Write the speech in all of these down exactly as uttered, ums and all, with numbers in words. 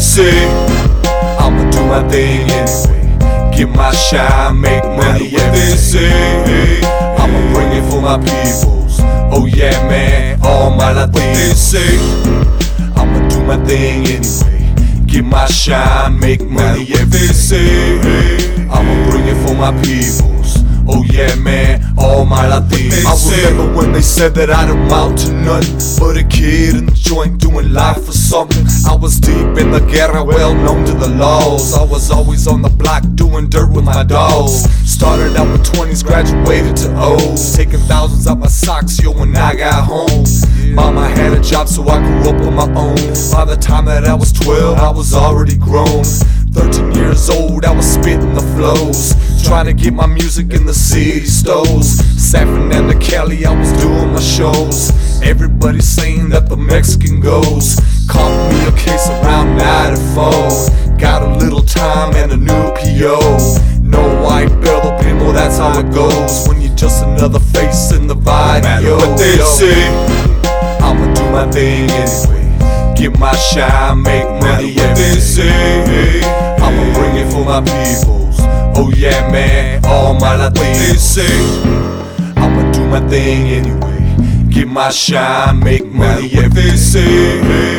say, I'ma do my thing anyway. Get my shine, make money, what they say. I'ma bring it for my peoples. Oh yeah, man, all my life, what they say. I'ma do my thing anyway. Get my shine, make money, what they say. I'ma bring it for my peoples. Oh yeah, man, all my life they I say. Remember when they said that I'd amount to nothing but a kid in the joint doing life for something. I was deep in the guerra, well known to the laws. I was always on the block doing dirt with my dogs. Started out with twenties, graduated to O's. Taking thousands out my socks, yo, when I got home. Mama had a job, so I grew up on my own. By the time that I was twelve, I was already grown. Thirteen years old, I was spitting the flows, trying to get my music in the city stores. San Fernando, Cali, I was doing my shows. Everybody saying that the Mexican goes. Caught me a case around ninety-four. Got a little time and a new P O. No white bello primo, that's how it goes when you're just another face in the video. What they say, I'ma do my thing anyway. Get my shine, make money, what they say. I'ma bring it for my peoples. Oh yeah, man, all my life, what they say. I'ma do my thing anyway. Get my shine, make money, what they say.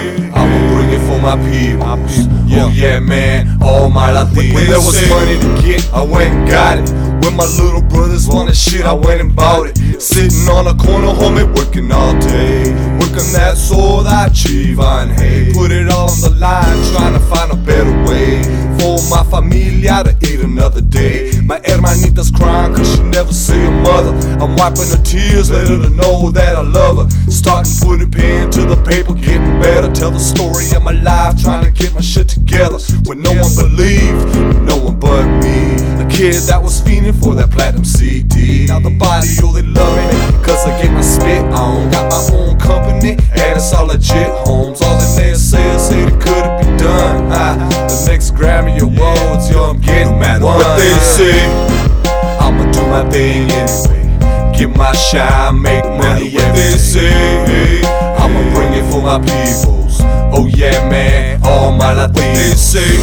I'ma bring it for my peoples. Oh yeah, man, all my life they When there was money to get, I went and got it. When my little brothers wanted shit, I went and bought it. Sitting on a corner, homie, working all day. Working that soul, that chiva and hay. Put it all on the line, trying to find a better way for my familia to eat another day. My hermanita's crying cause she never see her mother. I'm wiping her tears, let her know that I love her. Starting putting pen to the paper, getting better. Tell the story of my life, trying to get my shit together. When no one believed, no one but me. A kid that was fiending for that platinum C D. Now the body, oh they love me, cause I get my spit on. Got my own company, and it's all legit, homes. All the naysayers say it couldn't be done. ah, The next Grammy Awards, yo, I'm getting no matter one. What they say, I'ma do my thing anyway. Get my shine, make money, what they say. I'ma bring it for my peoples. Oh yeah, man, all my life, what they say.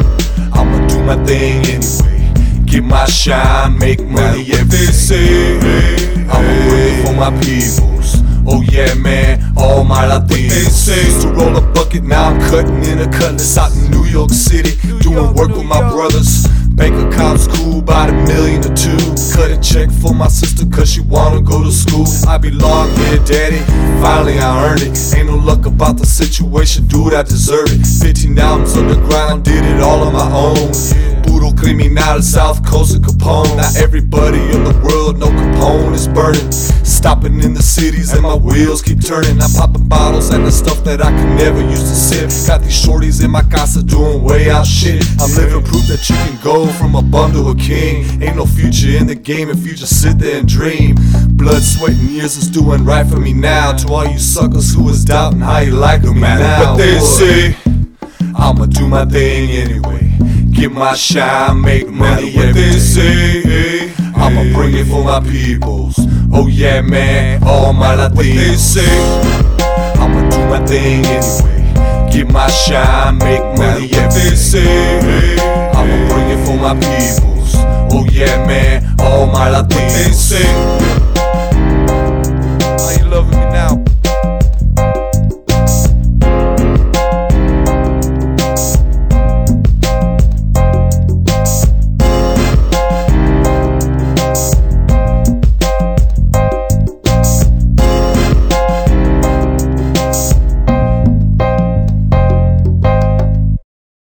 I'ma do my thing anyway. Get my shine, make money, what they say. I'ma bring it for my peoples. Oh yeah, man, all my life they say. Used to roll a bucket, now I'm cutting in a cutlass out in New York City, doing work with my brothers. Bank account's cool, about a million or two. Cut a check for my sister cause she wanna go to school. I belong here, daddy, finally I earned it. Ain't no luck about the situation, dude, I deserve it. Fifteen albums underground, did it all on my own. Puro criminal, South Coast of Capone. Now everybody in the world know Capone is burning. Stopping in the cities and my wheels keep turning. I'm popping bottles and the stuff that I could never use to sip. Got these shorties in my casa doing way out shit. I'm living proof that you can go from a bum to a king. Ain't no future in the game if you just sit there and dream. Blood, sweat, and years is doing right for me now. To all you suckers who is doubting how you like me now. What they say, I'ma do my thing anyway. Get my shine, make money, what they say. I'ma bring it for my peoples. Oh yeah, man, all my life they say. I'ma do my thing anyway. Get my shine, make money, what they say. I'ma bring it for my peoples. Oh yeah, man, all my life they say.